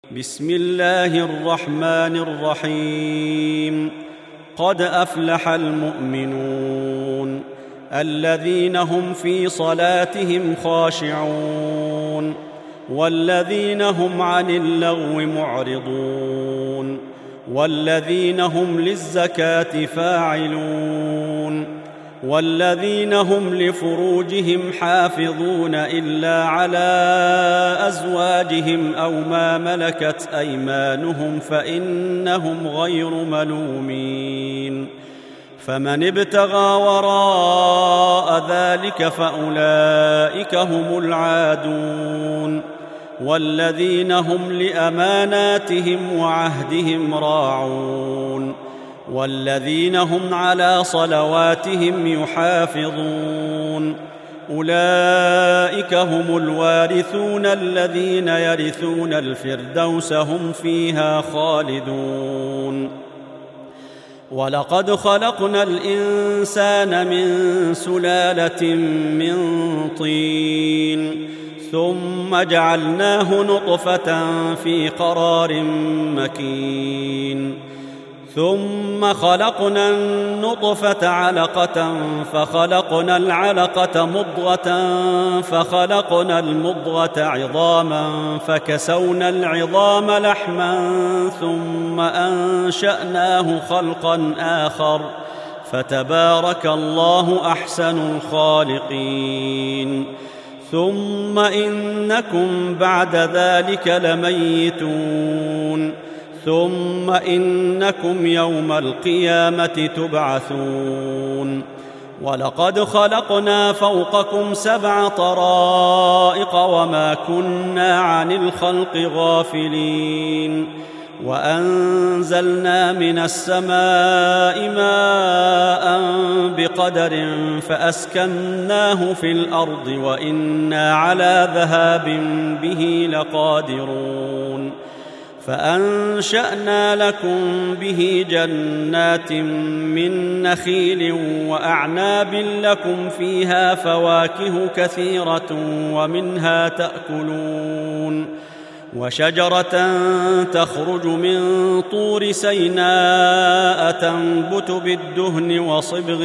بسم الله الرحمن الرحيم. قد أفلح المؤمنون الذين هم في صلاتهم خاشعون والذين هم عن اللغو معرضون والذين هم للزكاة فاعلون والذين هم لفروجهم حافظون إلا على أزواجهم أو ما ملكت أيمانهم فإنهم غير ملومين. فمن ابتغى وراء ذلك فأولئك هم العادون والذين هم لأماناتهم وعهدهم راعون والذين هم على صلواتهم يحافظون. أولئك هم الوارثون الذين يرثون الفردوس هم فيها خالدون. ولقد خلقنا الإنسان من سلالة من طين ثم جعلناه نطفة في قرار مكين ثم خلقنا النطفة علقة فخلقنا العلقة مضغة فخلقنا المضغة عظاما فكسونا العظام لحما ثم أنشأناه خلقا آخر فتبارك الله أحسن الخالقين. ثم إنكم بعد ذلك لميتون ثم إنكم يوم القيامة تبعثون. ولقد خلقنا فوقكم 7 طرائق وما كنا عن الخلق غافلين وأنزلنا من السماء ماء بقدر فأسكناه في الأرض وإنا على ذهاب به لقادرون. فأنشأنا لكم به جنات من نخيل وأعناب لكم فيها فواكه كثيرة ومنها تأكلون وشجرة تخرج من طور سيناء تنبت بالدهن وصبغ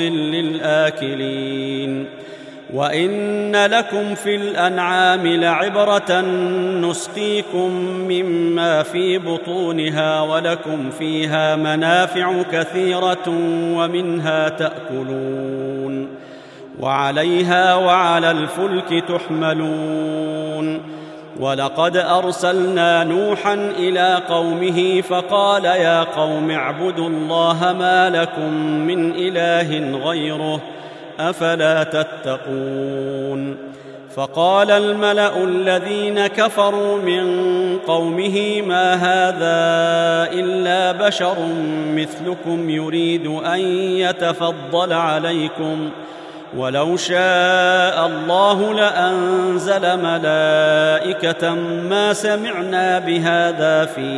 للآكلين. وإن لكم في الأنعام لعبرة نسقيكم مما في بطونها ولكم فيها منافع كثيرة ومنها تأكلون وعليها وعلى الفلك تحملون. ولقد أرسلنا نوحا إلى قومه فقال يا قوم اعبدوا الله ما لكم من إله غيره أفلا تتقون. فقال الملأ الذين كفروا من قومه ما هذا إلا بشر مثلكم يريد أن يتفضل عليكم ولو شاء الله لأنزل ملائكة ما سمعنا بهذا في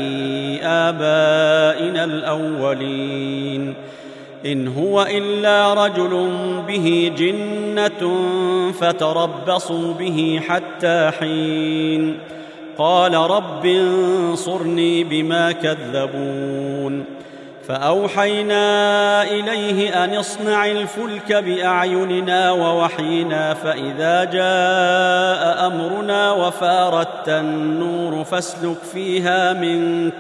آبائنا الأولين إن هو إلا رجل به جنة فتربصوا به حتى حين. قال رب انصرني بما كذبون. فأوحينا إليه أن اصنع الفلك بأعيننا ووحينا فإذا جاء أمرنا وفارت النور فاسلك فيها من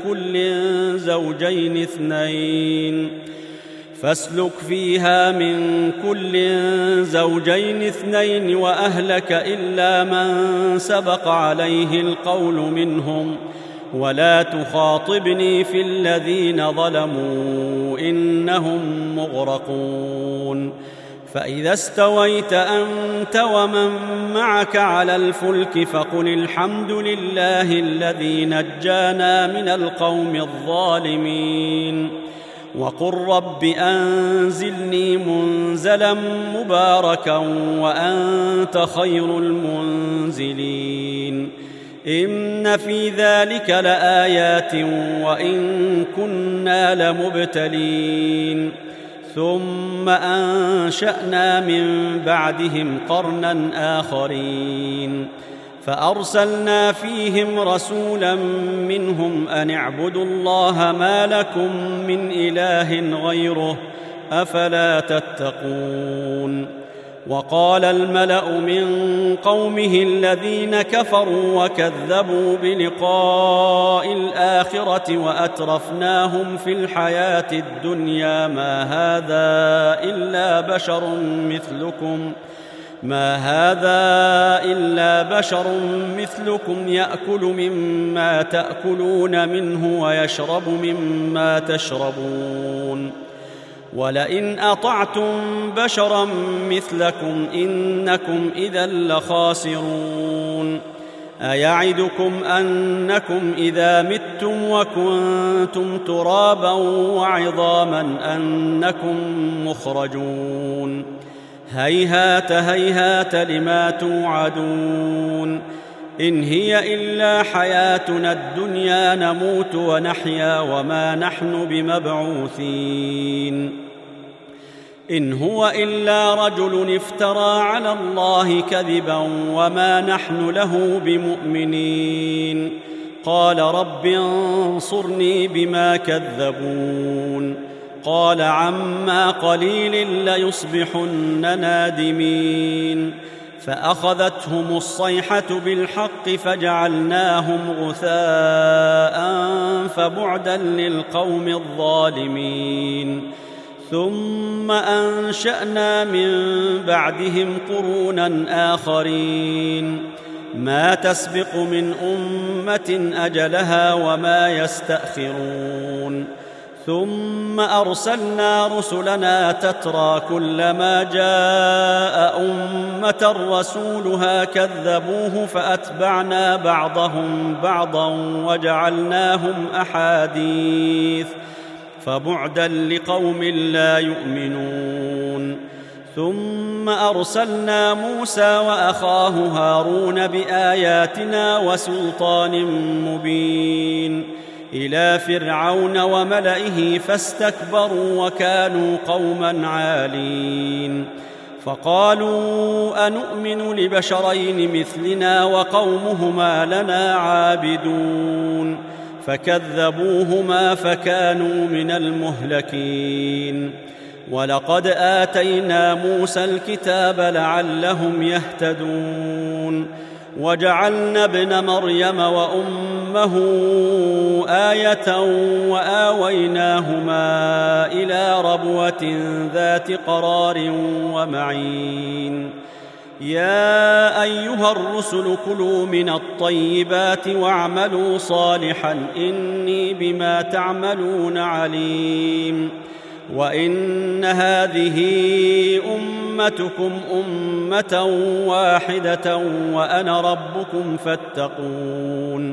كل زوجين اثنين وأهلك إلا من سبق عليه القول منهم ولا تخاطبني في الذين ظلموا إنهم مغرقون. فإذا استويت أنت ومن معك على الفلك فقل الحمد لله الذي نجانا من القوم الظالمين وقل رب أنزلني منزلا مباركا وأنت خير المنزلين. إن في ذلك لآيات وإن كنا لمبتلين. ثم أنشأنا من بعدهم قرنا آخرين فأرسلنا فيهم رسولا منهم أن اعبدوا الله ما لكم من إله غيره أفلا تتقون. وقال الملأ من قومه الذين كفروا وكذبوا بلقاء الآخرة وأترفناهم في الحياة الدنيا ما هذا إلا بشر مثلكم يأكل مما تأكلون منه ويشرب مما تشربون ولئن أطعتم بشرا مثلكم إنكم إذا لخاسرون. أيعدكم أنكم إذا متم وكنتم ترابا وعظاما أنكم مخرجون؟ هيهات هيهات لما توعدون. إن هي إلا حياتنا الدنيا نموت ونحيا وما نحن بمبعوثين. إن هو إلا رجل افترى على الله كذبا وما نحن له بمؤمنين. قال رب انصرني بما كذبون. قال عما قليل ليصبحن نادمين. فأخذتهم الصيحة بالحق فجعلناهم غثاء فبعدا للقوم الظالمين. ثم أنشأنا من بعدهم قرونا آخرين ما تسبق من أمة أجلها وما يستأخرون. ثم أرسلنا رسلنا تترى كلما جاء أمة رسولها كذبوه فأتبعنا بعضهم بعضا وجعلناهم أحاديث فبعدا لقوم لا يؤمنون. ثم أرسلنا موسى وأخاه هارون بآياتنا وسلطان مبين إلى فرعون وملئه فاستكبروا وكانوا قوما عالين. فقالوا أنؤمن لبشرين مثلنا وقومهما لنا عابدون. فكذبوهما فكانوا من المهلكين. ولقد آتينا موسى الكتاب لعلهم يهتدون. وجعلنا ابن مريم وأمه آية وآويناهما إلى ربوة ذات قرار ومعين. يا أيها الرسل كلوا من الطيبات واعملوا صالحا إني بما تعملون عليم. وإن هذه أمتكم أمة واحدة وأنا ربكم فاتقون.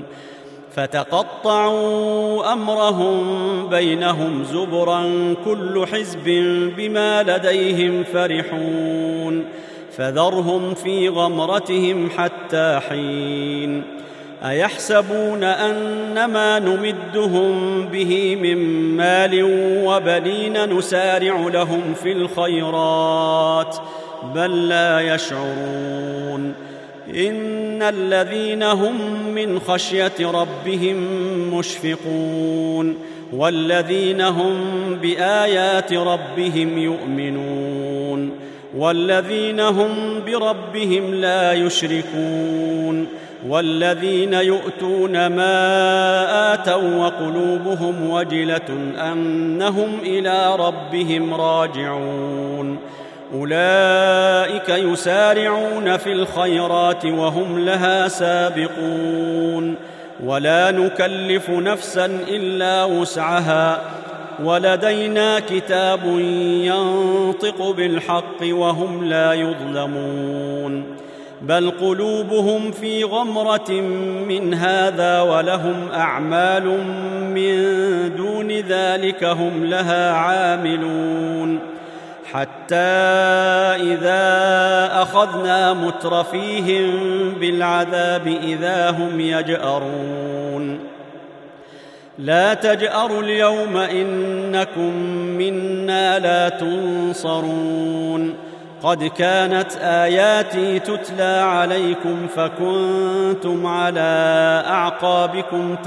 فتقطعوا أمرهم بينهم زبرا كل حزب بما لديهم فرحون. فذرهم في غمرتهم حتى حين. أيحسبون أنما نمدهم به من مال وبنين نسارع لهم في الخيرات بل لا يشعرون. إن الذين هم من خشية ربهم مشفقون والذين هم بآيات ربهم يؤمنون والذين هم بربهم لا يشركون والذين يؤتون ما آتوا وقلوبهم وجلة أنهم إلى ربهم راجعون. أولئك يسارعون في الخيرات وهم لها سابقون. ولا نكلف نفسا إلا وسعها ولدينا كتاب ينطق بالحق وهم لا يظلمون. بل قلوبهم في غمرة من هذا ولهم أعمال من دون ذلك هم لها عاملون. حتى إذا أخذنا مترفيهم بالعذاب إذا هم يجأرون. لا تجأروا اليوم إنكم منا لا تنصرون. قد كانت آياتي تتلى عليكم فكنتم على أعقابكم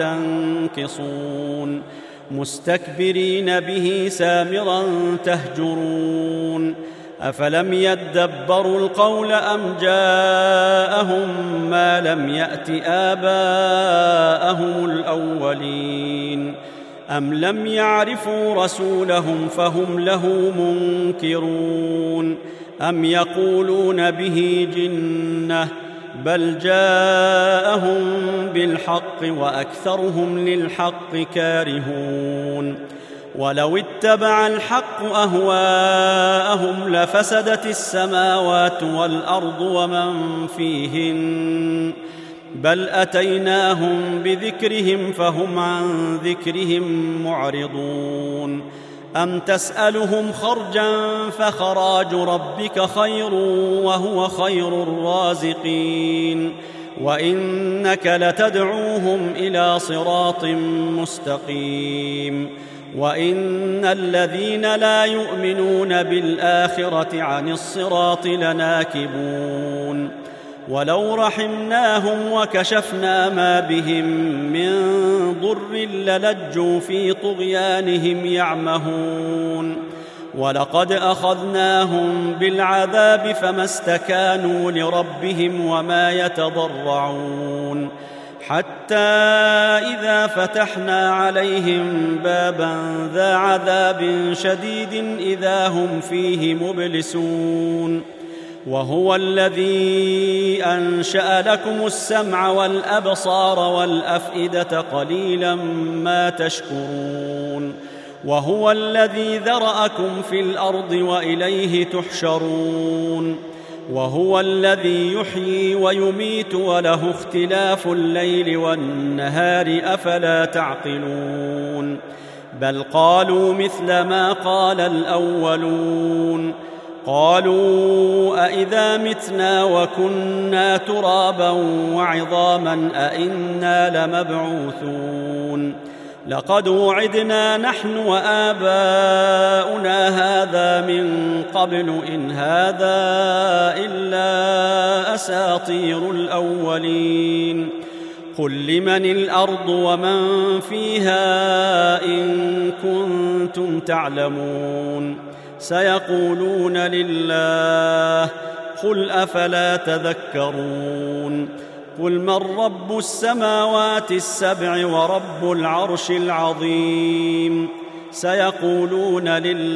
تنكصون مستكبرين به سامرا تهجرون أفلم يدبروا القول أم جاءهم ما لم يأت آباءهم الأولين أم لم يعرفوا رسولهم فهم له منكرون أم يقولون به جنة بل جاءهم بالحق وأكثرهم للحق كارهون ولو اتبع الحق أهواءهم لفسدت السماوات والأرض ومن فيهن بل أتيناهم بذكرهم فهم عن ذكرهم معرضون أم تسألهم خرجا فخراج ربك خير وهو خير الرازقين وإنك لتدعوهم إلى صراط مستقيم وإن الذين لا يؤمنون بالآخرة عن الصراط لناكبون ولو رحمناهم وكشفنا ما بهم من ضر للجوا في طغيانهم يعمهون ولقد أخذناهم بالعذاب فما استكانوا لربهم وما يتضرعون حتى إذا فتحنا عليهم بابا ذا عذاب شديد إذا هم فيه مبلسون وهو الذي أنشأ لكم السمع والأبصار والأفئدة قليلا ما تشكرون وهو الذي ذرأكم في الأرض وإليه تحشرون وهو الذي يحيي ويميت وله اختلاف الليل والنهار أفلا تعقلون بل قالوا مثل ما قال الأولون قالوا أئذا متنا وكنا ترابا وعظاما أئنا لمبعوثون لقد وعدنا نحن وآباؤنا هذا من قبل إن هذا إلا أساطير الأولين قل لمن الأرض ومن فيها إن كنتم تعلمون سيقولون لله قل أفلا تذكرون قل من رب السماوات السبع ورب العرش العظيم سيقولون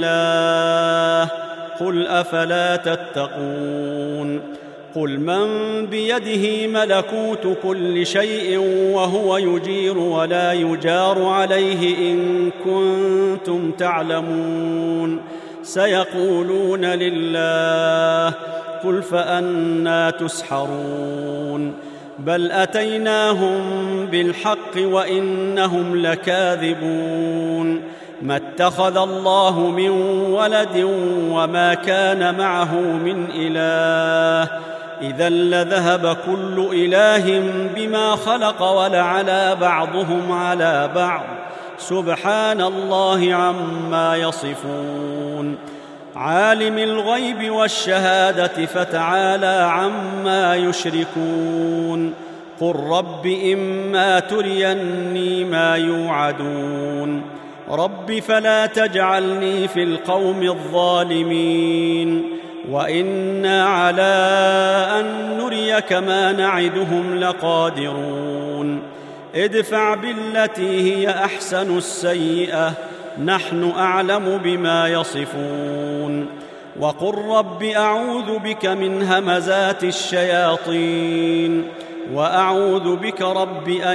لله قل أفلا تتقون قل من بيده ملكوت كل شيء وهو يجير ولا يجار عليه إن كنتم تعلمون سيقولون لله قل فأنى تسحرون بل أتيناهم بالحق وإنهم لكاذبون ما اتخذ الله من ولد وما كان معه من إله إذا لذهب كل إله بما خلق ولعلى بعضهم على بعض سبحان الله عما يصفون عالم الغيب والشهادة فتعالى عما يشركون قل رب إما تريني ما يوعدون رب فلا تجعلني في القوم الظالمين وإنا على أن نريك ما نعدهم لقادرون ادفع بالتي هي أحسن السيئة نحن أعلم بما يصفون وقل رب أعوذ بك من همزات الشياطين وأعوذ بك رب أن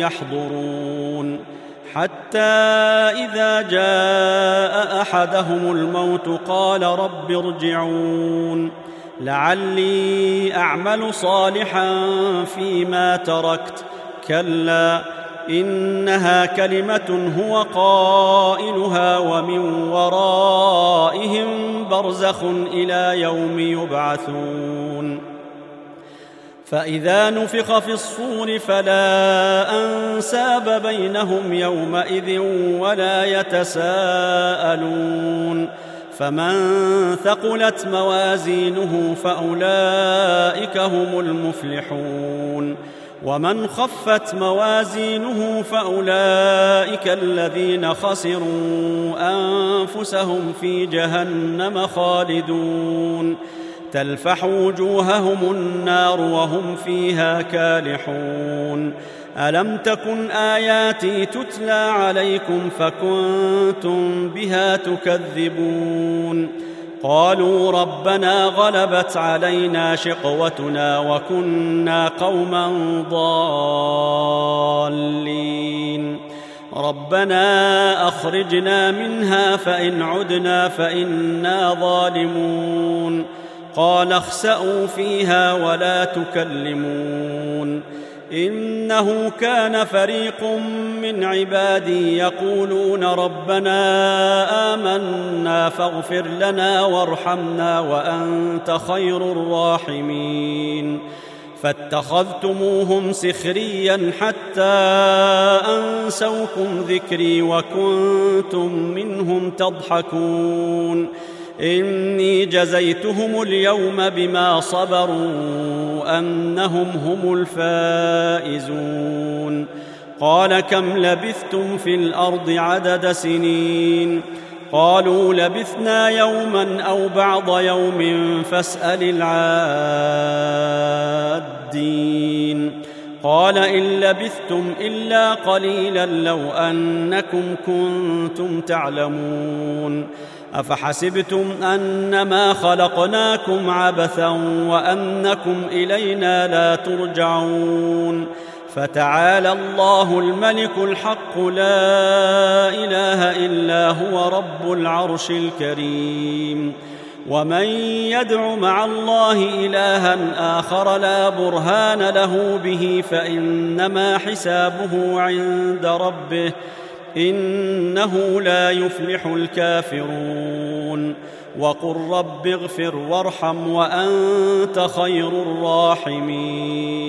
يحضرون حتى إذا جاء أحدهم الموت قال رب ارجعون لعلي أعمل صالحا فيما تركت كلا إنها كلمة هو قائلها ومن ورائهم برزخ إلى يوم يبعثون فإذا نفخ في الصور فلا أنساب بينهم يومئذ ولا يتساءلون فمن ثقلت موازينه فأولئك هم المفلحون ومن خفت موازينه فأولئك الذين خسروا أنفسهم في جهنم خالدون تلفح وجوههم النار وهم فيها كالحون ألم تكن آياتي تتلى عليكم فكنتم بها تكذبون قالوا ربنا غلبت علينا شقوتنا وكنا قوما ضالين ربنا أخرجنا منها فإن عدنا فإنا ظالمون قال اخسئوا فيها ولا تكلمون إنه كان فريق من عبادي يقولون ربنا آمنا فاغفر لنا وارحمنا وأنت خير الراحمين فاتخذتموهم سخريا حتى أنسوكم ذكري وكنتم منهم تضحكون إني جزيتهم اليوم بما صبروا أنهم هم الفائزون قال كم لبثتم في الأرض عدد سنين قالوا لبثنا يوما أو بعض يوم فاسأل العادين قال إن لبثتم إلا قليلا لو أنكم كنتم تعلمون أفحسبتم أنما خلقناكم عبثا وأنكم إلينا لا ترجعون فتعالى الله الملك الحق لا إله إلا هو رب العرش الكريم ومن يدع مع الله إلها آخر لا برهان له به فإنما حسابه عند ربه إنه لا يفلح الكافرون وقل رب اغفر وارحم وأنت خير الراحمين